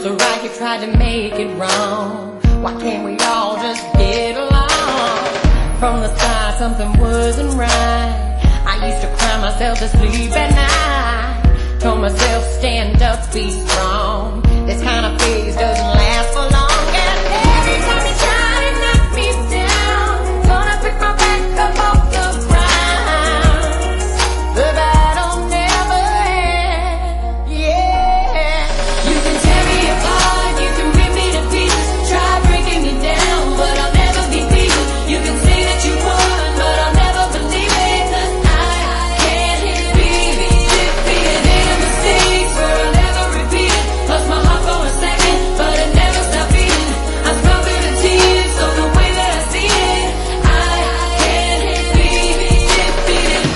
so right, you tried to make it wrong. Why can't we all just get along? From the start something wasn't right. I used to cry myself to sleep at night. Told myself stand up, be strong. This kind of phase doesn't last for long. And every time you try to knock me down, gonna pick my back up off the ground. The battle never ends, yeah. You can tear me apart, you can rip me to pieces, try breaking me down, but I'll never be beaten. You can say that you won, but I'll never believe it, 'cause I can't be defeated. Ain't a mistake, but I'll never repeat it. Plus my heart going second, but it never stopped beating. I'm covered in tears, so the way that I see it, I can't be defeated.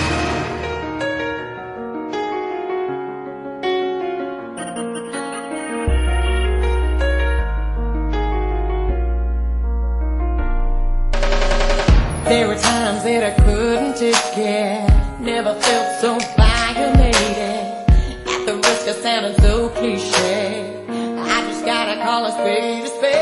There were times that I couldn't take it, never felt so violated. At the risk of sounding so cliche, I just gotta call a spade a spade.